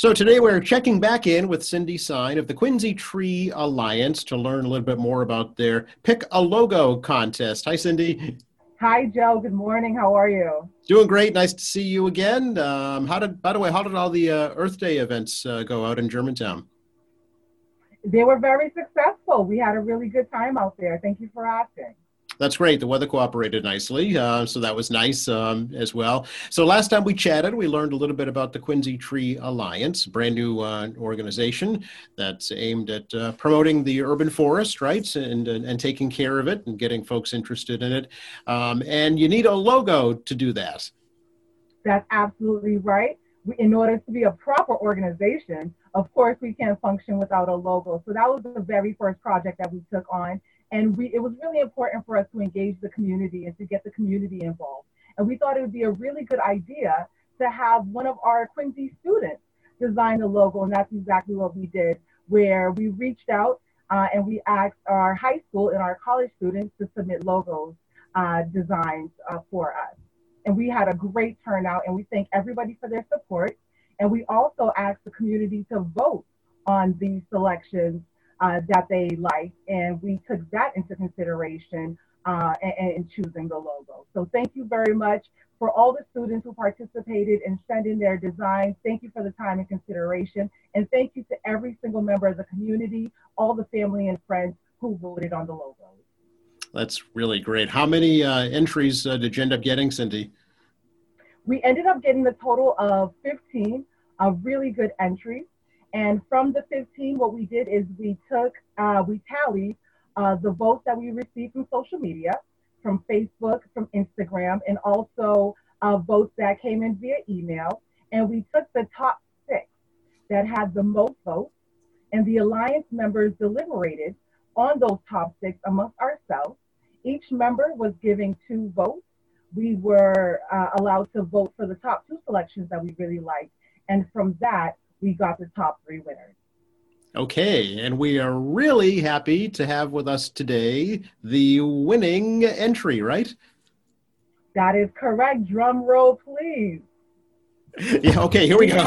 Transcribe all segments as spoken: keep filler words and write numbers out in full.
So today we're checking back in with Cindy Sign of the Quincy Tree Alliance to learn a little bit more about their Pick a Logo contest. Hi, Cindy. Hi, Joe. Good morning. How are you? Doing great. Nice to see you again. Um, how did, by the way, how did all the uh, Earth Day events uh, go out in Germantown? They were very successful. We had a really good time out there. Thank you for asking. That's great. The weather cooperated nicely, uh, so that was nice um, as well. So last time we chatted, we learned a little bit about the Quincy Tree Alliance, a brand new uh, organization that's aimed at uh, promoting the urban forest, right, and, and and taking care of it and getting folks interested in it. Um, and you need a logo to do that. That's absolutely right. We, in order to be a proper organization, of course, we can't function without a logo. So that was the very first project that we took on. And we, it was really important for us to engage the community and to get the community involved. And we thought it would be a really good idea to have one of our Quincy students design the logo. And that's exactly what we did, where we reached out uh, and we asked our high school and our college students to submit logos uh, designs uh, for us. And we had a great turnout, and we thank everybody for their support. And we also asked the community to vote on these selections Uh, that they liked, and we took that into consideration uh, in, in choosing the logo. So thank you very much for all the students who participated in sending their designs. Thank you for the time and consideration, and thank you to every single member of the community, all the family and friends who voted on the logo. That's really great. How many uh, entries uh, did you end up getting, Cindy? We ended up getting a total of fifteen uh, really good entries. And from the fifteen, what we did is we took, uh, we tallied uh, the votes that we received from social media, from Facebook, from Instagram, and also uh, votes that came in via email. And we took the top six that had the most votes, and the Alliance members deliberated on those top six amongst ourselves. Each member was giving two votes. We were uh, allowed to vote for the top two selections that we really liked. And from that, we got the top three winners. Okay, and we are really happy to have with us today the winning entry, right? That is correct. Drum roll, please. Yeah, okay, here we go.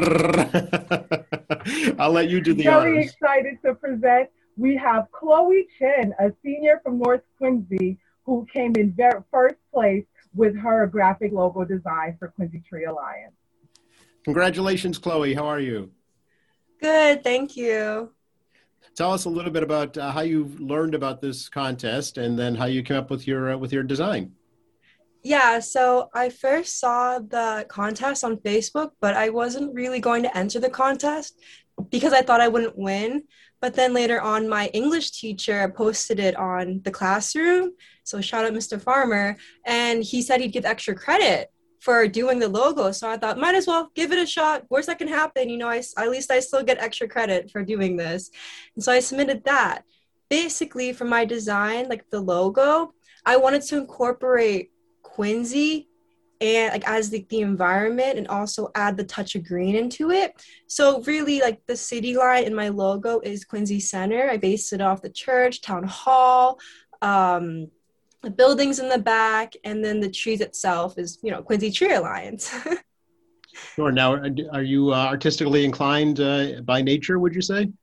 I'll let you do the honors. Very excited to present. We have Chloe Chen, a senior from North Quincy, who came in very first place with her graphic logo design for Quincy Tree Alliance. Congratulations, Chloe. How are you? Good, thank you. Tell us a little bit about uh, how you learned about this contest and then how you came up with your uh, with your design. Yeah, so I first saw the contest on Facebook, but I wasn't really going to enter the contest because I thought I wouldn't win. But then later on, my English teacher posted it on the classroom. So shout out Mister Farmer. And he said he'd give extra credit for doing the logo. So I thought, might as well give it a shot. Worst that can happen, you know, I, at least I still get extra credit for doing this. And so I submitted that. Basically, for my design, like the logo, I wanted to incorporate Quincy and like as the, the environment and also add the touch of green into it. So really like the city line in my logo is Quincy Center. I based it off the church, town hall, um, the buildings in the back, and then the trees itself is, you know, Quincy Tree Alliance. Sure. Now, are you uh, artistically inclined uh, by nature, would you say?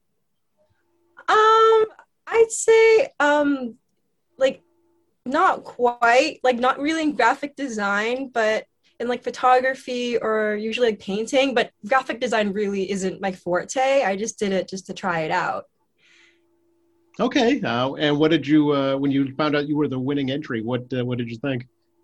Um, I'd say, um, like, not quite, like, not really in graphic design, but in, like, photography or usually, like, painting. But graphic design really isn't my forte. I just did it just to try it out. Okay. Uh, and what did you, uh, when you found out you were the winning entry, what uh, what did you think?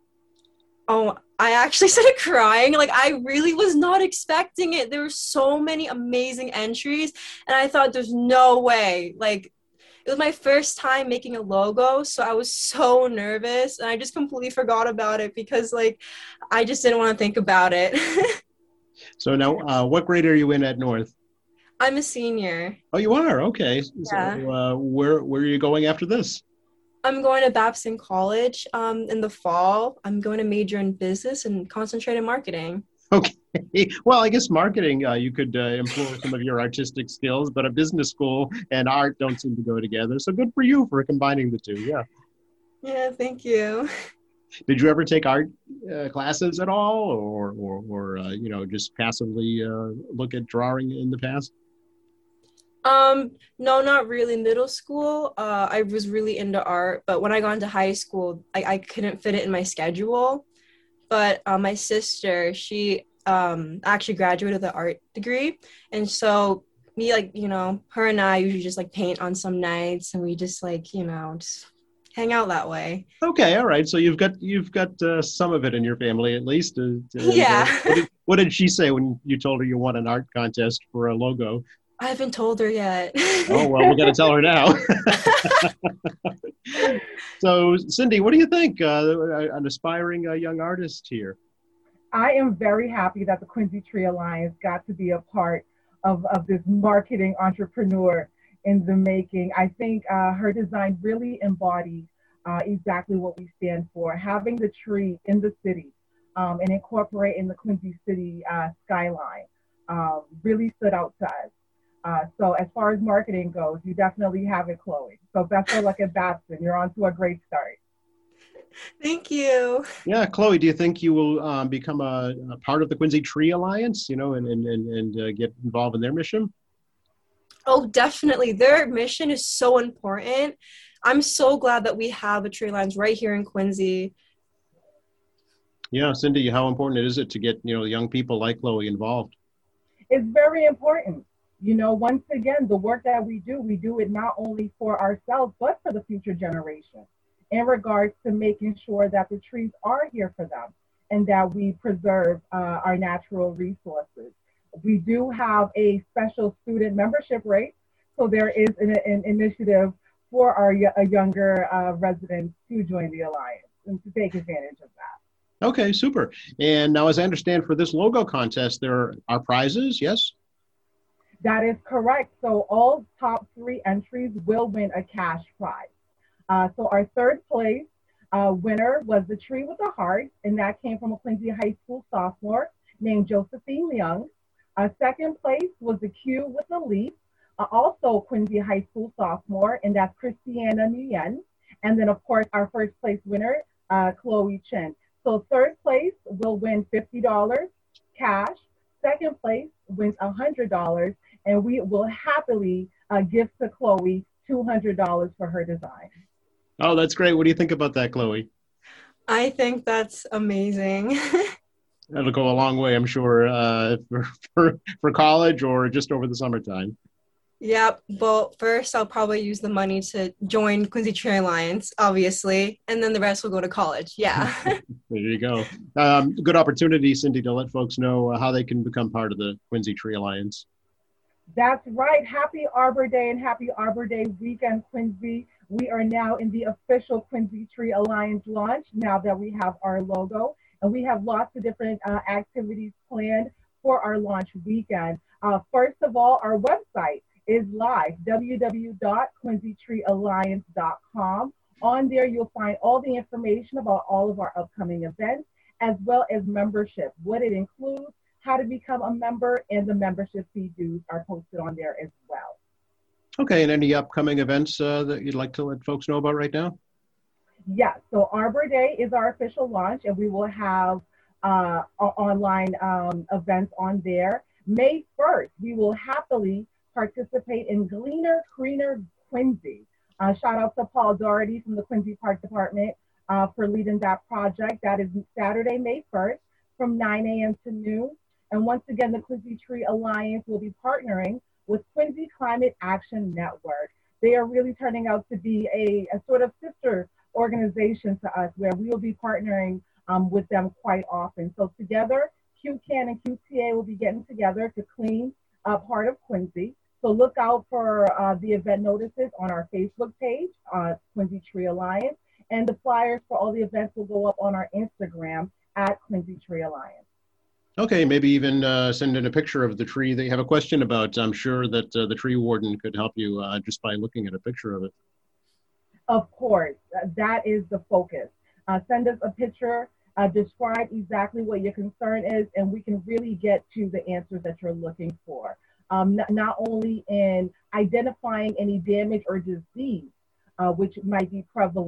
Oh, I actually started crying. Like, I really was not expecting it. There were so many amazing entries, and I thought there's no way. Like, it was my first time making a logo, so I was so nervous, and I just completely forgot about it because, like, I just didn't want to think about it. So now, uh, what grade are you in at North? I'm a senior. Oh, you are? Okay. Yeah. So uh, where, where are you going after this? I'm going to Babson College um, in the fall. I'm going to major in business and concentrate in marketing. Okay. Well, I guess marketing, uh, you could uh, employ some of your artistic skills, but a business school and art don't seem to go together. So good for you for combining the two. Yeah. Yeah, thank you. Did you ever take art uh, classes at all, or or, or uh, you know, just passively uh, look at drawing in the past? Um, no, not really. Middle school, uh, I was really into art, but when I got into high school, I, I couldn't fit it in my schedule. But uh, my sister, she um, actually graduated with an art degree. And so me, like, you know, her and I usually just like paint on some nights and we just like, you know, just hang out that way. Okay, all right. So you've got you've got uh, some of it in your family at least. Uh, and, uh, Yeah. what, did, what did she say when you told her you won an art contest for a logo? I haven't told her yet. Oh, well, we're going to tell her now. So, Cindy, what do you think? Uh, an aspiring uh, young artist here. I am very happy that the Quincy Tree Alliance got to be a part of, of this marketing entrepreneur in the making. I think uh, her design really embodies uh, exactly what we stand for, having the tree in the city um, and incorporating the Quincy City uh, skyline uh, really stood out to us. Uh, so as far as marketing goes, you definitely have it, Chloe. So best of luck at Babson. You're on to a great start. Thank you. Yeah, Chloe, do you think you will um, become a, a part of the Quincy Tree Alliance, you know, and and and, and uh, get involved in their mission? Oh, definitely. Their mission is so important. I'm so glad that we have a tree alliance right here in Quincy. Yeah, Cindy, how important is it to get, you know, young people like Chloe involved? It's very important. You know, once again, the work that we do, we do it not only for ourselves, but for the future generation in regards to making sure that the trees are here for them and that we preserve uh, our natural resources. We do have a special student membership rate, so there is an, an initiative for our uh, younger uh, residents to join the Alliance and to take advantage of that. Okay, super. And now, as I understand, for this logo contest, there are prizes, yes? That is correct. So all top three entries will win a cash prize. Uh, so our third place uh, winner was the tree with the heart, and that came from a Quincy High School sophomore named Josephine Young. Uh, second place was the Q with the leaf, uh, also Quincy High School sophomore, and that's Christiana Nguyen. And then, of course, our first place winner, uh, Chloe Chen. So third place will win fifty dollars cash. Second place wins one hundred dollars. And we will happily uh, give to Chloe two hundred dollars for her design. Oh, that's great. What do you think about that, Chloe? I think that's amazing. That'll go a long way, I'm sure, uh, for, for, for college or just over the summertime. Yep. Well, first I'll probably use the money to join Quincy Tree Alliance, obviously, and then the rest will go to college. Yeah. There you go. Um, good opportunity, Cindy, to let folks know uh, how they can become part of the Quincy Tree Alliance. That's right. Happy Arbor Day and happy Arbor Day weekend, Quincy. We are now in the official Quincy Tree Alliance launch now that we have our logo. And we have lots of different uh, activities planned for our launch weekend. Uh, first of all, our website is live, w w w dot quincy tree alliance dot com. On there, you'll find all the information about all of our upcoming events, as well as membership, what it includes, how to become a member, and the membership fee dues are posted on there as well. Okay, and any upcoming events uh, that you'd like to let folks know about right now? Yes, so Arbor Day is our official launch, and we will have uh, online um, events on there. May first, we will happily participate in Gleaner Greener Quincy. Uh, shout out to Paul Doherty from the Quincy Park Department uh, for leading that project. That is Saturday, May first from nine a m to noon. And once again, the Quincy Tree Alliance will be partnering with Quincy Climate Action Network. They are really turning out to be a, a sort of sister organization to us, where we will be partnering um, with them quite often. So together, Q CAN and Q T A will be getting together to clean up part of Quincy. So look out for uh, the event notices on our Facebook page, uh, Quincy Tree Alliance, and the flyers for all the events will go up on our Instagram at Quincy Tree Alliance. Okay, maybe even uh, send in a picture of the tree that you have a question about. I'm sure that uh, the tree warden could help you uh, just by looking at a picture of it. Of course, that is the focus. Uh, send us a picture, uh, describe exactly what your concern is, and we can really get to the answers that you're looking for. Um, not, not only in identifying any damage or disease, uh, which might be prevalent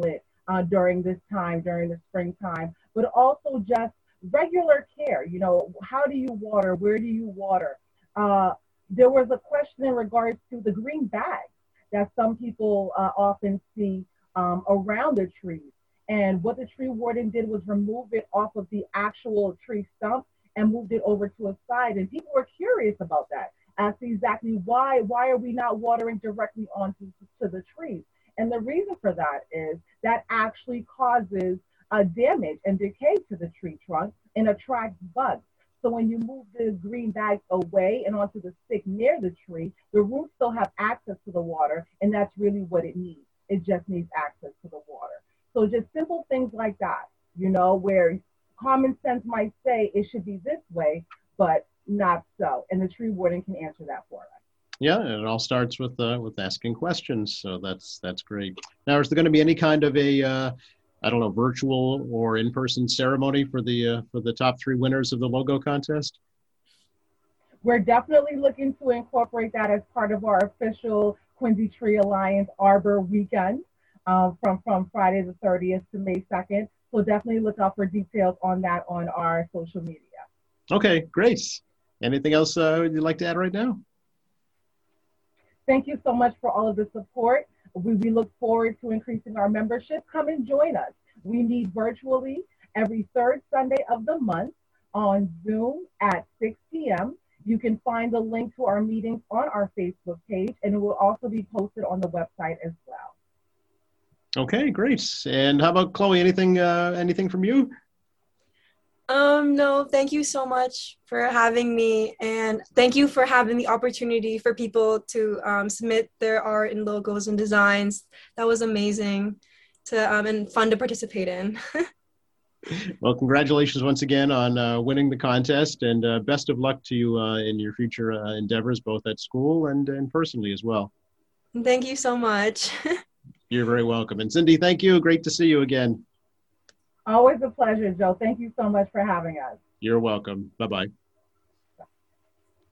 uh, during this time, during the springtime, but also just regular care. You know, how do you water? Where do you water? Uh, there was a question in regards to the green bags that some people uh, often see um, around the trees. And what the tree warden did was remove it off of the actual tree stump and moved it over to a side. And people were curious about that, as to exactly why, why are we not watering directly onto to the trees? And the reason for that is that actually causes uh, damage and decay to the tree trunk and attracts bugs. So when you move the green bags away and onto the stick near the tree, the roots still have access to the water, and that's really what it needs. It just needs access to the water. So just simple things like that, you know, where common sense might say it should be this way, but not so. And the tree warden can answer that for us. Yeah, and it all starts with uh, with asking questions. So that's that's great. Now, is there going to be any kind of a uh, I don't know, virtual or in-person ceremony for the uh, for the top three winners of the logo contest? We're definitely looking to incorporate that as part of our official Quincy Tree Alliance Arbor Weekend uh, from from Friday the thirtieth to May second. So definitely look out for details on that on our social media. Okay, great. Anything else uh, you'd like to add right now? Thank you so much for all of the support. We, we look forward to increasing our membership. Come and join us. We meet virtually every third Sunday of the month on Zoom at six p m You can find the link to our meetings on our Facebook page, and it will also be posted on the website as well. Okay, great. And how about Chloe? Anything, uh, anything from you? Um, no, thank you so much for having me, and thank you for having the opportunity for people to um, submit their art and logos and designs. That was amazing to um, and fun to participate in. Well, congratulations once again on uh, winning the contest, and uh, best of luck to you uh, in your future uh, endeavors, both at school and, and personally as well. Thank you so much. You're very welcome. And Cindy, thank you. Great to see you again. Always a pleasure, Joe. Thank you so much for having us. You're welcome. Bye-bye.